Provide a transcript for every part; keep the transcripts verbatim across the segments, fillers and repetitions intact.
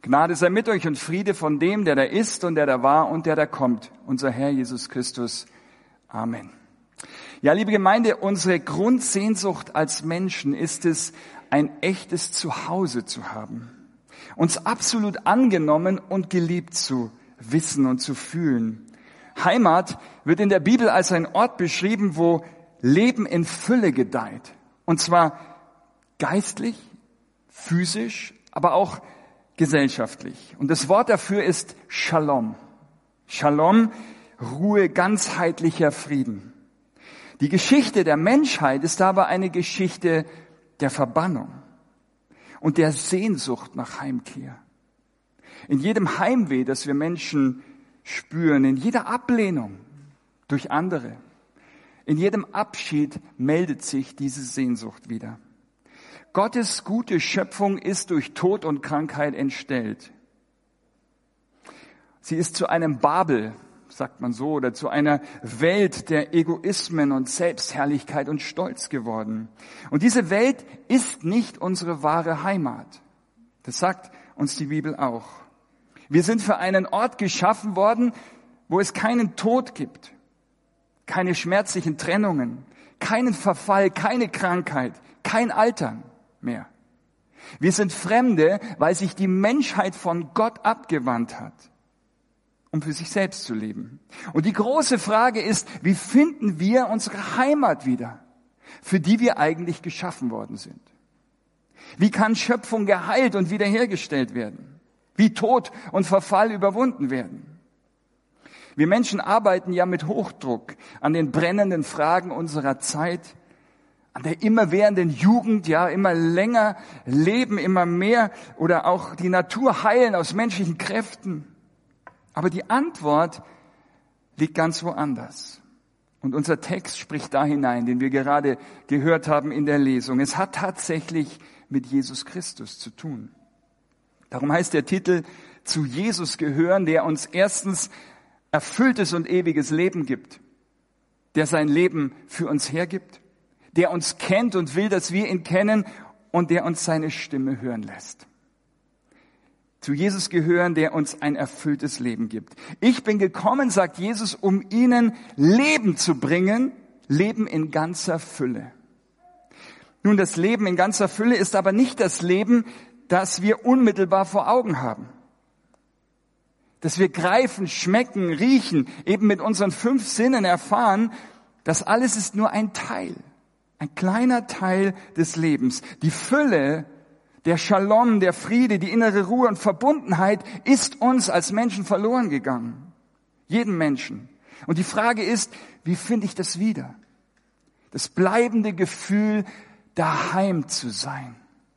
Gnade sei mit euch und Friede von dem, der da ist und der da war und der da kommt, unser Herr Jesus Christus. Amen. Ja, liebe Gemeinde, unsere Grundsehnsucht als Menschen ist es, ein echtes Zuhause zu haben, uns absolut angenommen und geliebt zu wissen und zu fühlen. Heimat wird in der Bibel als ein Ort beschrieben, wo Leben in Fülle gedeiht. Und zwar geistlich, physisch, aber auch gesellschaftlich. Und das Wort dafür ist Shalom. Shalom, Ruhe, ganzheitlicher Frieden. Die Geschichte der Menschheit ist aber eine Geschichte der Verbannung und der Sehnsucht nach Heimkehr. In jedem Heimweh, das wir Menschen spüren, in jeder Ablehnung durch andere, in jedem Abschied meldet sich diese Sehnsucht wieder. Gottes gute Schöpfung ist durch Tod und Krankheit entstellt. Sie ist zu einem Babel, sagt man so, oder zu einer Welt der Egoismen und Selbstherrlichkeit und Stolz geworden. Und diese Welt ist nicht unsere wahre Heimat. Das sagt uns die Bibel auch. Wir sind für einen Ort geschaffen worden, wo es keinen Tod gibt, keine schmerzlichen Trennungen, keinen Verfall, keine Krankheit, kein Altern mehr. Wir sind Fremde, weil sich die Menschheit von Gott abgewandt hat, um für sich selbst zu leben. Und die große Frage ist, wie finden wir unsere Heimat wieder, für die wir eigentlich geschaffen worden sind? Wie kann Schöpfung geheilt und wiederhergestellt werden? Wie Tod und Verfall überwunden werden? Wir Menschen arbeiten ja mit Hochdruck an den brennenden Fragen unserer Zeit, an der immerwährenden Jugend, ja, immer länger leben, immer mehr oder auch die Natur heilen aus menschlichen Kräften. Aber die Antwort liegt ganz woanders. Und unser Text spricht da hinein, den wir gerade gehört haben in der Lesung. Es hat tatsächlich mit Jesus Christus zu tun. Darum heißt der Titel, zu Jesus gehören, der uns erstens erfülltes und ewiges Leben gibt, der sein Leben für uns hergibt, der uns kennt und will, dass wir ihn kennen und der uns seine Stimme hören lässt. Zu Jesus gehören, der uns ein erfülltes Leben gibt. Ich bin gekommen, sagt Jesus, um ihnen Leben zu bringen, Leben in ganzer Fülle. Nun, das Leben in ganzer Fülle ist aber nicht das Leben, das wir unmittelbar vor Augen haben. Dass wir greifen, schmecken, riechen, eben mit unseren fünf Sinnen erfahren, das alles ist nur ein Teil, ein kleiner Teil des Lebens. Die Fülle, der Shalom, der Friede, die innere Ruhe und Verbundenheit ist uns als Menschen verloren gegangen. Jedem Menschen. Und die Frage ist, wie finde ich das wieder? Das bleibende Gefühl, daheim zu sein.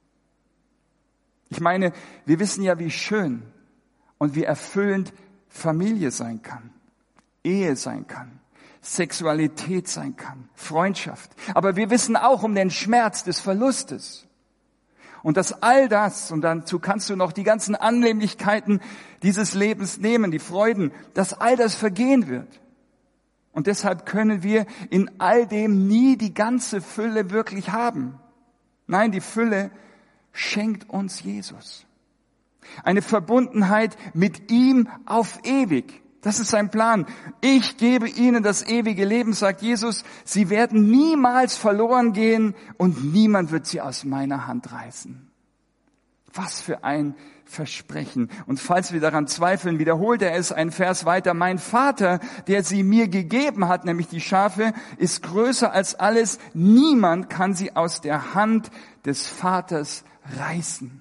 Ich meine, wir wissen ja, wie schön und wie erfüllend Familie sein kann, Ehe sein kann, Sexualität sein kann, Freundschaft. Aber wir wissen auch um den Schmerz des Verlustes. Und dass all das, und dazu kannst du noch die ganzen Annehmlichkeiten dieses Lebens nehmen, die Freuden, dass all das vergehen wird. Und deshalb können wir in all dem nie die ganze Fülle wirklich haben. Nein, die Fülle schenkt uns Jesus. Eine Verbundenheit mit ihm auf ewig. Das ist sein Plan. Ich gebe ihnen das ewige Leben, sagt Jesus. Sie werden niemals verloren gehen und niemand wird sie aus meiner Hand reißen. Was für ein Versprechen. Und falls wir daran zweifeln, wiederholt er es einen Vers weiter. Mein Vater, der sie mir gegeben hat, nämlich die Schafe, ist größer als alles. Niemand kann sie aus der Hand des Vaters reißen.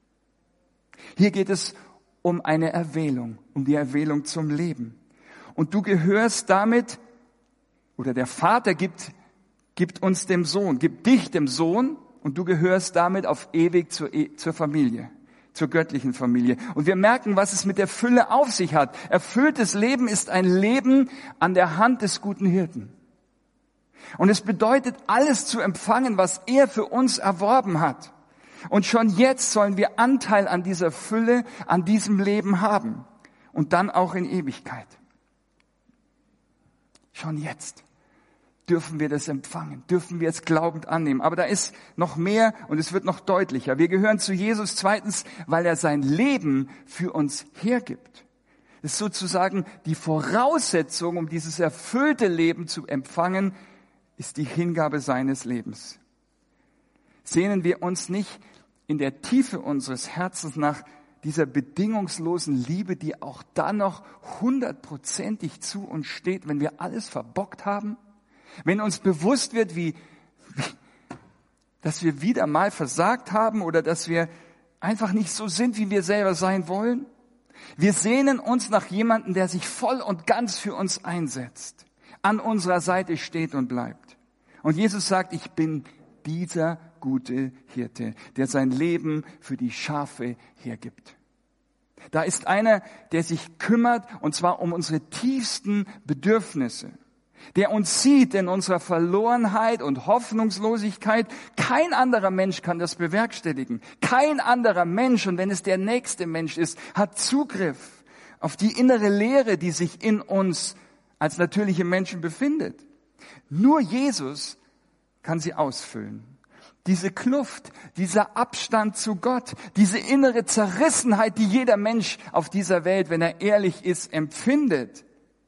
Hier geht es um eine Erwählung, um die Erwählung zum Leben. Und du gehörst damit, oder der Vater gibt, gibt uns dem Sohn, gibt dich dem Sohn, und du gehörst damit auf ewig zur, zur Familie, zur göttlichen Familie. Und wir merken, was es mit der Fülle auf sich hat. Erfülltes Leben ist ein Leben an der Hand des guten Hirten. Und es bedeutet, alles zu empfangen, was er für uns erworben hat. Und schon jetzt sollen wir Anteil an dieser Fülle, an diesem Leben haben. Und dann auch in Ewigkeit. Schon jetzt. dürfen wir das empfangen, dürfen wir es glaubend annehmen. Aber da ist noch mehr und es wird noch deutlicher. Wir gehören zu Jesus zweitens, weil er sein Leben für uns hergibt. Das ist sozusagen die Voraussetzung, um dieses erfüllte Leben zu empfangen, ist die Hingabe seines Lebens. Sehnen wir uns nicht in der Tiefe unseres Herzens nach dieser bedingungslosen Liebe, die auch dann noch hundertprozentig zu uns steht, wenn wir alles verbockt haben? Wenn uns bewusst wird, wie, wie, dass wir wieder mal versagt haben oder dass wir einfach nicht so sind, wie wir selber sein wollen? Wir sehnen uns nach jemandem, der sich voll und ganz für uns einsetzt, an unserer Seite steht und bleibt. Und Jesus sagt, ich bin dieser gute Hirte, der sein Leben für die Schafe hergibt. Da ist einer, der sich kümmert, und zwar um unsere tiefsten Bedürfnisse, der uns sieht in unserer Verlorenheit und Hoffnungslosigkeit. Kein anderer Mensch kann das bewerkstelligen. Kein anderer Mensch, und wenn es der nächste Mensch ist, hat Zugriff auf die innere Leere, die sich in uns als natürliche Menschen befindet. Nur Jesus kann sie ausfüllen. Diese Kluft, dieser Abstand zu Gott, diese innere Zerrissenheit, die jeder Mensch auf dieser Welt, wenn er ehrlich ist, empfindet,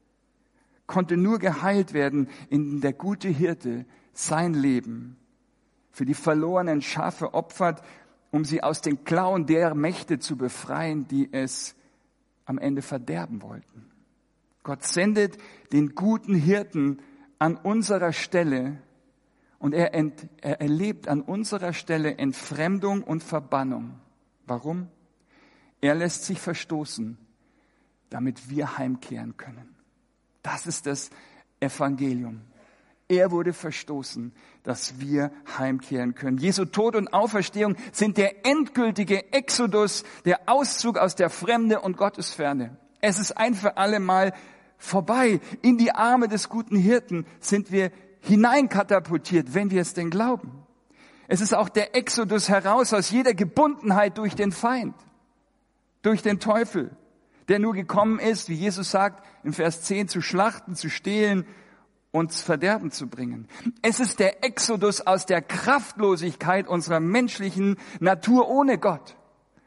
konnte nur geheilt werden, indem der gute Hirte sein Leben für die verlorenen Schafe opfert, um sie aus den Klauen der Mächte zu befreien, die es am Ende verderben wollten. Gott sendet den guten Hirten an unserer Stelle und er, ent, er erlebt an unserer Stelle Entfremdung und Verbannung. Warum? Er lässt sich verstoßen, damit wir heimkehren können. Das ist das Evangelium. Er wurde verstoßen, dass wir heimkehren können. Jesu Tod und Auferstehung sind der endgültige Exodus, der Auszug aus der Fremde und Gottesferne. Es ist ein für alle Mal vorbei. In die Arme des guten Hirten sind wir hineinkatapultiert, wenn wir es denn glauben. Es ist auch der Exodus heraus aus jeder Gebundenheit durch den Feind, durch den Teufel, der nur gekommen ist, wie Jesus sagt, in Vers zehn, zu schlachten, zu stehlen und Verderben zu bringen. Es ist der Exodus aus der Kraftlosigkeit unserer menschlichen Natur ohne Gott.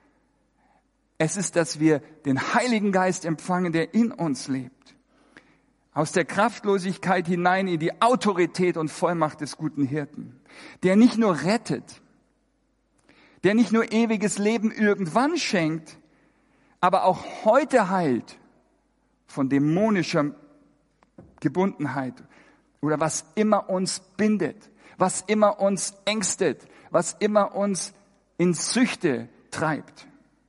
Es ist, dass wir den Heiligen Geist empfangen, der in uns lebt. Aus der Kraftlosigkeit hinein in die Autorität und Vollmacht des guten Hirten, der nicht nur rettet, der nicht nur ewiges Leben irgendwann schenkt, aber auch heute heilt von dämonischer Gebundenheit oder was immer uns bindet, was immer uns ängstet, was immer uns in Süchte treibt.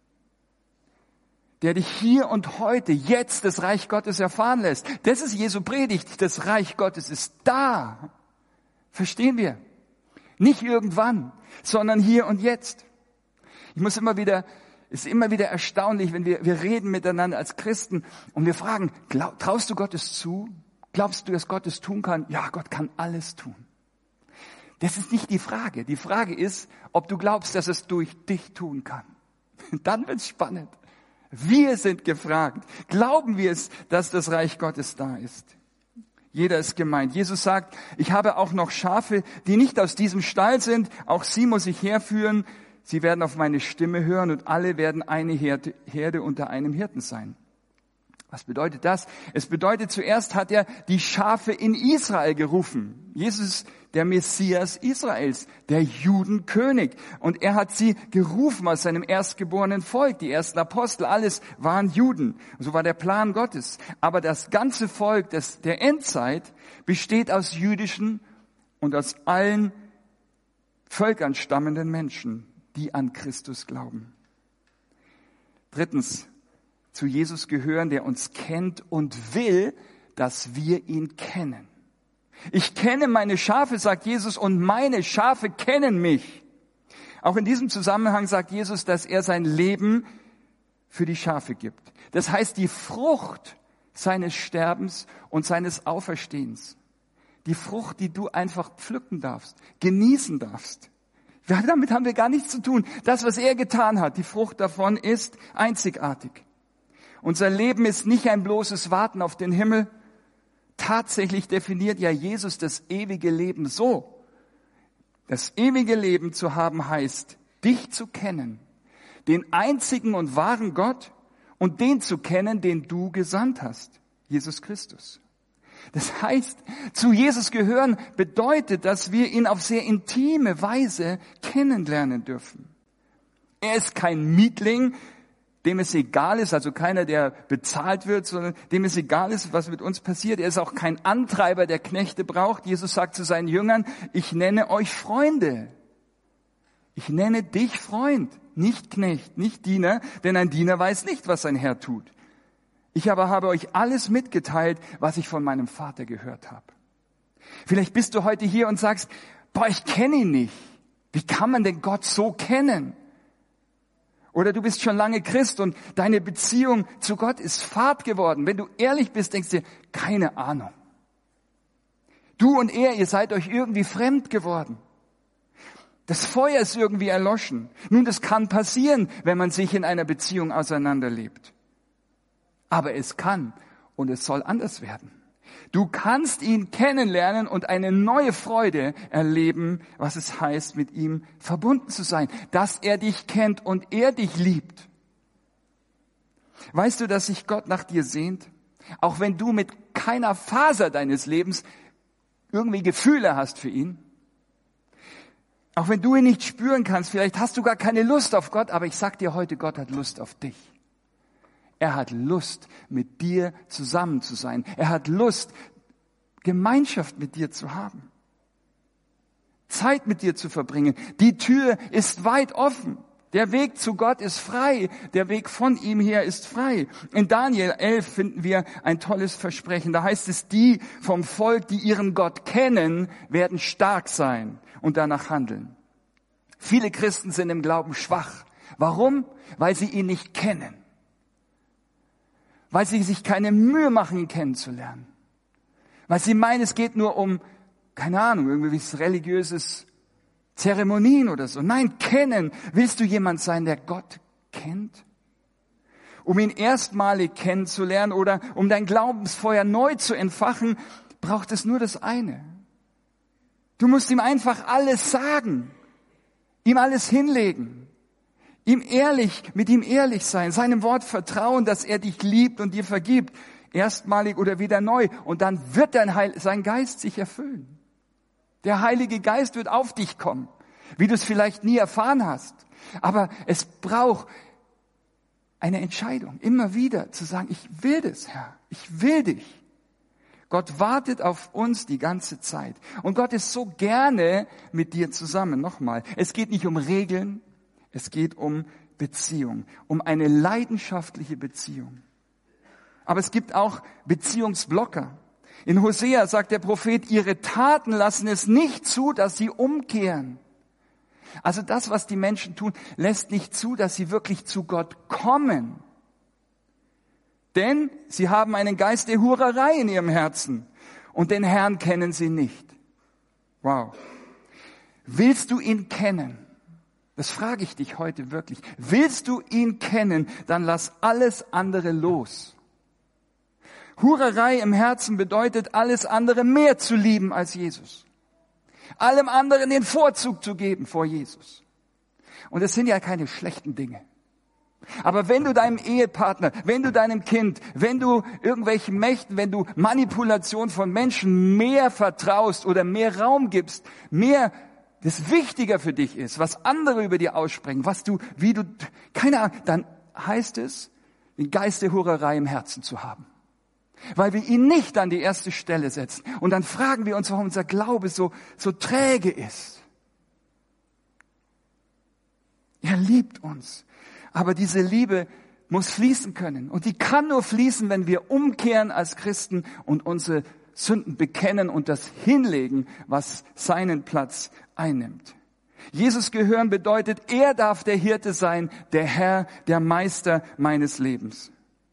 Der dich hier und heute, jetzt das Reich Gottes erfahren lässt. Das ist Jesu Predigt. Das Reich Gottes ist da. Verstehen wir? Nicht irgendwann, sondern hier und jetzt. Ich muss immer wieder, es ist immer wieder erstaunlich, wenn wir, wir reden miteinander als Christen und wir fragen, glaub, traust du Gottes zu? Glaubst du, dass Gott es tun kann? Ja, Gott kann alles tun. Das ist nicht die Frage. Die Frage ist, ob du glaubst, dass es durch dich tun kann. Dann wird's spannend. Wir sind gefragt. Glauben wir es, dass das Reich Gottes da ist? Jeder ist gemeint. Jesus sagt, ich habe auch noch Schafe, die nicht aus diesem Stall sind. Auch sie muss ich herführen. Sie werden auf meine Stimme hören und alle werden eine Herde, Herde unter einem Hirten sein. Was bedeutet das? Es bedeutet, zuerst hat er die Schafe in Israel gerufen. Jesus, der Messias Israels, der Judenkönig. Und er hat sie gerufen aus seinem erstgeborenen Volk. Die ersten Apostel, alles waren Juden. So war der Plan Gottes. Aber das ganze Volk des, der Endzeit besteht aus jüdischen und aus allen Völkern stammenden Menschen, die an Christus glauben. Drittens, zu Jesus gehören, der uns kennt und will, dass wir ihn kennen. Ich kenne meine Schafe, sagt Jesus, und meine Schafe kennen mich. Auch in diesem Zusammenhang sagt Jesus, dass er sein Leben für die Schafe gibt. Das heißt, die Frucht seines Sterbens und seines Auferstehens. Die Frucht, die du einfach pflücken darfst, genießen darfst. Damit haben wir gar nichts zu tun. Das, was er getan hat, die Frucht davon ist einzigartig. Unser Leben ist nicht ein bloßes Warten auf den Himmel. tatsächlich definiert ja Jesus das ewige Leben so. Das ewige Leben zu haben heißt, dich zu kennen, den einzigen und wahren Gott und den zu kennen, den du gesandt hast, Jesus Christus. Das heißt, zu Jesus gehören bedeutet, dass wir ihn auf sehr intime Weise kennenlernen dürfen. Er ist kein Mietling, dem es egal ist, also keiner, der bezahlt wird, sondern dem es egal ist, was mit uns passiert. Er ist auch kein Antreiber, der Knechte braucht. Jesus sagt zu seinen Jüngern, ich nenne euch Freunde. Ich nenne dich Freund, nicht Knecht, nicht Diener, denn ein Diener weiß nicht, was sein Herr tut. Ich aber habe euch alles mitgeteilt, was ich von meinem Vater gehört habe. Vielleicht bist du heute hier und sagst, boah, ich kenne ihn nicht. Wie kann man denn Gott so kennen? Oder du bist schon lange Christ und deine Beziehung zu Gott ist fad geworden. Wenn du ehrlich bist, denkst du dir, keine Ahnung. Du und er, ihr seid euch irgendwie fremd geworden. Das Feuer ist irgendwie erloschen. Nun, das kann passieren, wenn man sich in einer Beziehung auseinanderlebt. Aber es kann und es soll anders werden. Du kannst ihn kennenlernen und eine neue Freude erleben, was es heißt, mit ihm verbunden zu sein, dass er dich kennt und er dich liebt. Weißt du, dass sich Gott nach dir sehnt? Auch wenn du mit keiner Faser deines Lebens irgendwie Gefühle hast für ihn. Auch wenn du ihn nicht spüren kannst, vielleicht hast du gar keine Lust auf Gott, aber ich sag dir heute, Gott hat Lust auf dich. Er hat Lust, mit dir zusammen zu sein. Er hat Lust, Gemeinschaft mit dir zu haben. Zeit mit dir zu verbringen. Die Tür ist weit offen. Der Weg zu Gott ist frei. Der Weg von ihm her ist frei. In Daniel elf finden wir ein tolles Versprechen. Da heißt es, die vom Volk, die ihren Gott kennen, werden stark sein und danach handeln. Viele Christen sind im Glauben schwach. Warum? Weil sie ihn nicht kennen. Weil sie sich keine Mühe machen, ihn kennenzulernen. Weil sie meinen, es geht nur um, keine Ahnung, irgendwie religiöses Zeremonien oder so. Nein, kennen. Willst du jemand sein, der Gott kennt? Um ihn erstmalig kennenzulernen oder um dein Glaubensfeuer neu zu entfachen, braucht es nur das eine. Du musst ihm einfach alles sagen, ihm alles hinlegen. Ihm ehrlich, mit ihm ehrlich sein, seinem Wort vertrauen, dass er dich liebt und dir vergibt, erstmalig oder wieder neu. Und dann wird dein Heil, sein Geist sich erfüllen. Der Heilige Geist wird auf dich kommen, wie du es vielleicht nie erfahren hast. Aber es braucht eine Entscheidung, immer wieder zu sagen, ich will das, Herr, ich will dich. Gott wartet auf uns die ganze Zeit. Und Gott ist so gerne mit dir zusammen. Nochmal, es geht nicht um Regeln. Es geht um Beziehung, um eine leidenschaftliche Beziehung. Aber es gibt auch Beziehungsblocker. In Hosea sagt der Prophet, ihre Taten lassen es nicht zu, dass sie umkehren. Also das, was die Menschen tun, lässt nicht zu, dass sie wirklich zu Gott kommen. Denn sie haben einen Geist der Hurerei in ihrem Herzen und den Herrn kennen sie nicht. Wow. Willst du ihn kennen? Das frage ich dich heute wirklich. Willst du ihn kennen, dann lass alles andere los. Hurerei im Herzen bedeutet, alles andere mehr zu lieben als Jesus. Allem anderen den Vorzug zu geben vor Jesus. Und es sind ja keine schlechten Dinge. Aber wenn du deinem Ehepartner, wenn du deinem Kind, wenn du irgendwelchen Mächten, wenn du Manipulation von Menschen mehr vertraust oder mehr Raum gibst, mehr das wichtiger für dich ist, was andere über dir aussprechen, was du, wie du, keine Ahnung, dann heißt es, den Geist der Hurerei im Herzen zu haben. Weil wir ihn nicht an die erste Stelle setzen. Und dann fragen wir uns, warum unser Glaube so, so träge ist. Er liebt uns. Aber diese Liebe muss fließen können. Und die kann nur fließen, wenn wir umkehren als Christen und unsere Sünden bekennen und das hinlegen, was seinen Platz einnimmt. Jesus gehören bedeutet, er darf der Hirte sein, der Herr, der Meister meines Lebens.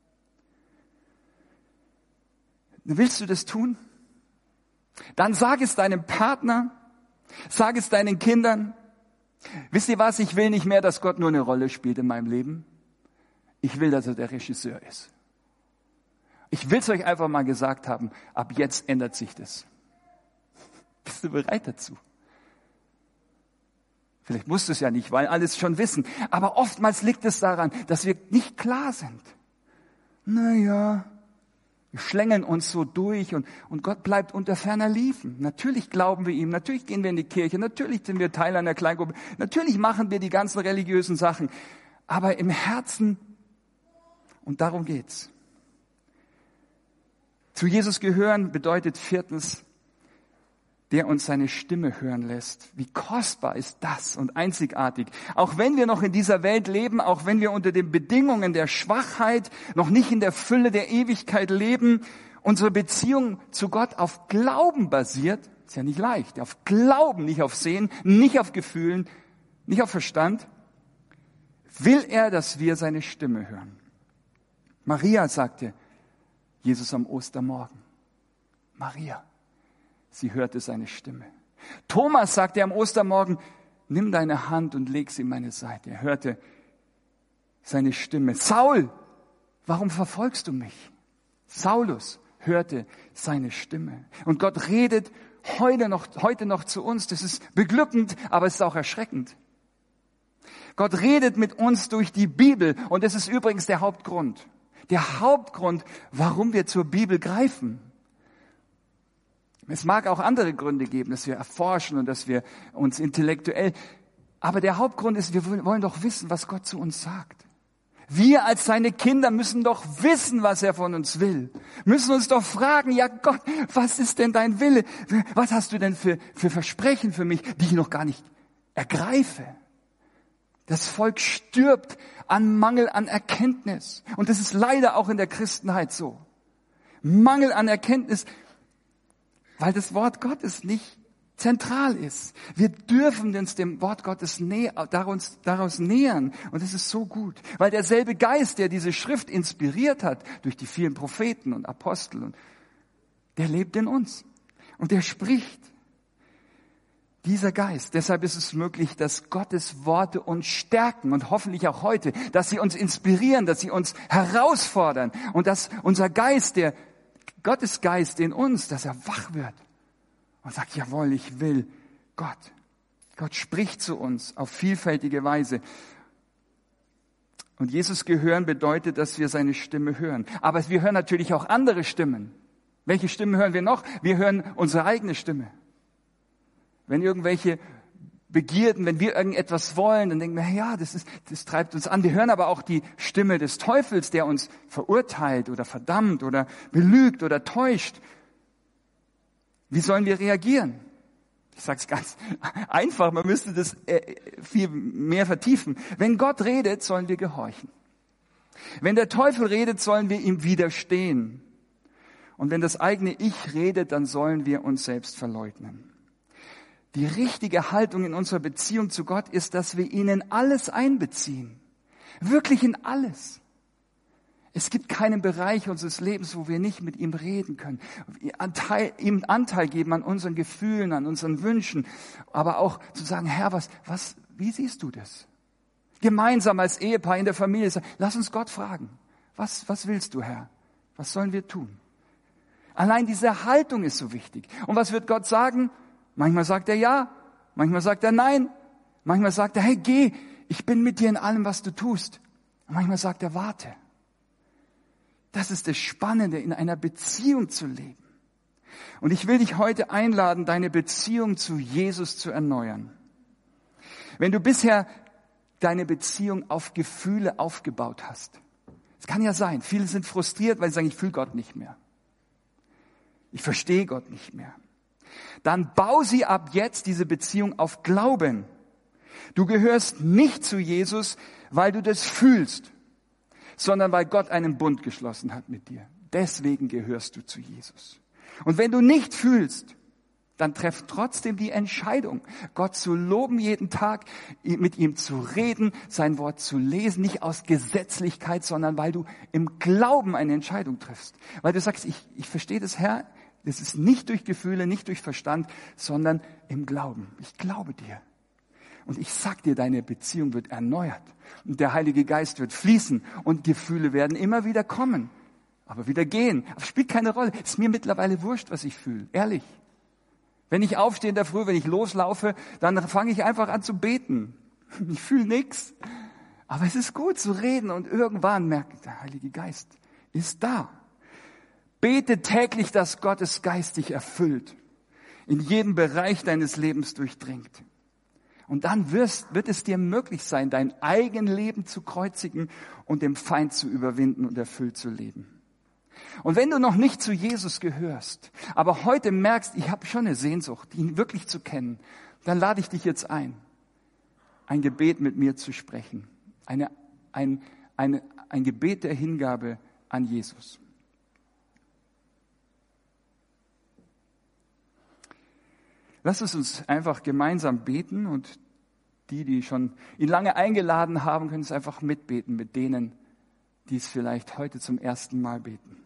Willst du das tun? Dann sag es deinem Partner, sag es deinen Kindern. Wisst ihr was? Ich will nicht mehr, dass Gott nur eine Rolle spielt in meinem Leben. Ich will, dass er der Regisseur ist. Ich will es euch einfach mal gesagt haben, ab jetzt ändert sich das. Bist du bereit dazu? Vielleicht musst du es ja nicht, weil alles schon wissen. Aber oftmals liegt es daran, dass wir nicht klar sind. Naja, wir schlängeln uns so durch und, und Gott bleibt unter ferner Liefen. Natürlich glauben wir ihm, natürlich gehen wir in die Kirche, natürlich sind wir Teil einer Kleingruppe, natürlich machen wir die ganzen religiösen Sachen. Aber im Herzen, und darum geht's. Zu Jesus gehören bedeutet viertens, der uns seine Stimme hören lässt. Wie kostbar ist das und einzigartig. Auch wenn wir noch in dieser Welt leben, auch wenn wir unter den Bedingungen der Schwachheit noch nicht in der Fülle der Ewigkeit leben, unsere Beziehung zu Gott auf Glauben basiert, ist ja nicht leicht, auf Glauben, nicht auf Sehen, nicht auf Gefühlen, nicht auf Verstand, will er, dass wir seine Stimme hören. Maria sagte Jesus am Ostermorgen. Maria. Sie hörte seine Stimme. Thomas sagte am Ostermorgen, nimm deine Hand und leg sie in meine Seite. Er hörte seine Stimme. Saul, warum verfolgst du mich? Saulus hörte seine Stimme. Und Gott redet heute noch, heute noch zu uns. Das ist beglückend, aber es ist auch erschreckend. Gott redet mit uns durch die Bibel. Und das ist übrigens der Hauptgrund. Der Hauptgrund, warum wir zur Bibel greifen. Es mag auch andere Gründe geben, dass wir erforschen und dass wir uns intellektuell, aber der Hauptgrund ist, wir wollen doch wissen, was Gott zu uns sagt. Wir als seine Kinder müssen doch wissen, was er von uns will. Müssen uns doch fragen, ja Gott, was ist denn dein Wille? Was hast du denn für, für Versprechen für mich, die ich noch gar nicht ergreife? Das Volk stirbt an Mangel an Erkenntnis. Und das ist leider auch in der Christenheit so. Mangel an Erkenntnis, weil das Wort Gottes nicht zentral ist. Wir dürfen uns dem Wort Gottes nä- daraus, daraus nähern. Und das ist so gut. Weil derselbe Geist, der diese Schrift inspiriert hat, durch die vielen Propheten und Apostel, und der lebt in uns. Und der spricht. Dieser Geist. Deshalb ist es möglich, dass Gottes Worte uns stärken und hoffentlich auch heute, dass sie uns inspirieren, dass sie uns herausfordern und dass unser Geist, der Gottes Geist in uns, dass er wach wird und sagt, jawohl, ich will Gott. Gott spricht zu uns auf vielfältige Weise. Und Jesus gehören bedeutet, dass wir seine Stimme hören. Aber wir hören natürlich auch andere Stimmen. Welche Stimmen hören wir noch? Wir hören unsere eigene Stimme. Wenn irgendwelche Begierden, wenn wir irgendetwas wollen, dann denken wir, ja, das ist, das treibt uns an. Wir hören aber auch die Stimme des Teufels, der uns verurteilt oder verdammt oder belügt oder täuscht. Wie sollen wir reagieren? Ich sage es ganz einfach, man müsste das viel mehr vertiefen. Wenn Gott redet, sollen wir gehorchen. Wenn der Teufel redet, sollen wir ihm widerstehen. Und wenn das eigene Ich redet, dann sollen wir uns selbst verleugnen. Die richtige Haltung in unserer Beziehung zu Gott ist, dass wir ihn in alles einbeziehen. Wirklich in alles. Es gibt keinen Bereich unseres Lebens, wo wir nicht mit ihm reden können. Anteil, ihm Anteil geben an unseren Gefühlen, an unseren Wünschen. Aber auch zu sagen, Herr, was, was, wie siehst du das? Gemeinsam als Ehepaar in der Familie sagen, lass uns Gott fragen. Was, was willst du, Herr? Was sollen wir tun? Allein diese Haltung ist so wichtig. Und was wird Gott sagen? Manchmal sagt er ja, manchmal sagt er nein, manchmal sagt er, hey, geh, ich bin mit dir in allem, was du tust. Und manchmal sagt er, warte. Das ist das Spannende, in einer Beziehung zu leben. Und ich will dich heute einladen, deine Beziehung zu Jesus zu erneuern. Wenn du bisher deine Beziehung auf Gefühle aufgebaut hast, es kann ja sein, viele sind frustriert, weil sie sagen, ich fühle Gott nicht mehr. Ich verstehe Gott nicht mehr. Dann bau sie ab jetzt diese Beziehung auf Glauben. Du gehörst nicht zu Jesus, weil du das fühlst, sondern weil Gott einen Bund geschlossen hat mit dir. Deswegen gehörst du zu Jesus. Und wenn du nicht fühlst, dann treff trotzdem die Entscheidung, Gott zu loben jeden Tag, mit ihm zu reden, sein Wort zu lesen, nicht aus Gesetzlichkeit, sondern weil du im Glauben eine Entscheidung triffst. Weil du sagst, ich, ich verstehe das, Herr, das ist nicht durch Gefühle, nicht durch Verstand, sondern im Glauben. Ich glaube dir. Und ich sag dir, deine Beziehung wird erneuert. Und der Heilige Geist wird fließen und Gefühle werden immer wieder kommen. Aber wieder gehen. Aber spielt keine Rolle. Ist mir mittlerweile wurscht, was ich fühle. Ehrlich. Wenn ich aufstehe in der Früh, wenn ich loslaufe, dann fange ich einfach an zu beten. Ich fühle nichts. Aber es ist gut zu reden und irgendwann merkt der Heilige Geist ist da. Bete täglich, dass Gottes Geist dich erfüllt, in jedem Bereich deines Lebens durchdringt. Und dann wirst, wird es dir möglich sein, dein eigenes Leben zu kreuzigen und dem Feind zu überwinden und erfüllt zu leben. Und wenn du noch nicht zu Jesus gehörst, aber heute merkst, ich habe schon eine Sehnsucht, ihn wirklich zu kennen, dann lade ich dich jetzt ein, ein Gebet mit mir zu sprechen. Eine, ein, eine, ein Gebet der Hingabe an Jesus. Lass es uns einfach gemeinsam beten und die, die schon ihn lange eingeladen haben, können es einfach mitbeten mit denen, die es vielleicht heute zum ersten Mal beten.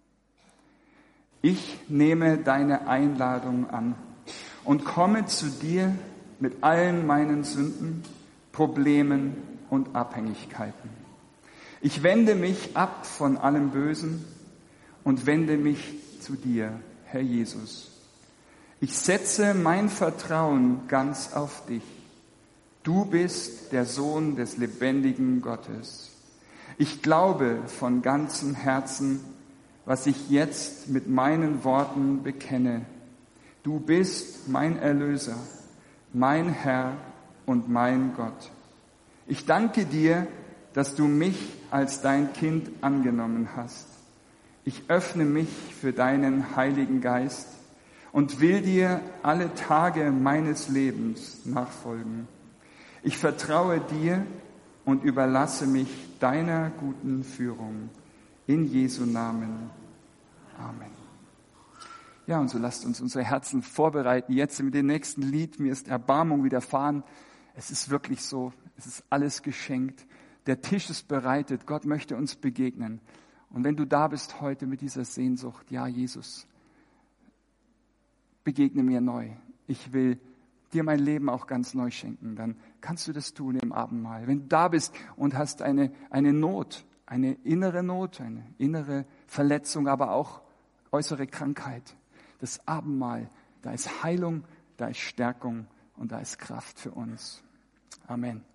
Ich nehme deine Einladung an und komme zu dir mit allen meinen Sünden, Problemen und Abhängigkeiten. Ich wende mich ab von allem Bösen und wende mich zu dir, Herr Jesus. Ich setze mein Vertrauen ganz auf dich. Du bist der Sohn des lebendigen Gottes. Ich glaube von ganzem Herzen, was ich jetzt mit meinen Worten bekenne. Du bist mein Erlöser, mein Herr und mein Gott. Ich danke dir, dass du mich als dein Kind angenommen hast. Ich öffne mich für deinen Heiligen Geist und will dir alle Tage meines Lebens nachfolgen. Ich vertraue dir und überlasse mich deiner guten Führung. In Jesu Namen. Amen. Ja, und so lasst uns unsere Herzen vorbereiten. Jetzt mit dem nächsten Lied, mir ist Erbarmung widerfahren. Es ist wirklich so, es ist alles geschenkt. Der Tisch ist bereitet, Gott möchte uns begegnen. Und wenn du da bist heute mit dieser Sehnsucht, ja Jesus, begegne mir neu. Ich will dir mein Leben auch ganz neu schenken. Dann kannst du das tun im Abendmahl. Wenn du da bist und hast eine, eine Not, eine innere Not, eine innere Verletzung, aber auch äußere Krankheit, das Abendmahl, da ist Heilung, da ist Stärkung und da ist Kraft für uns. Amen.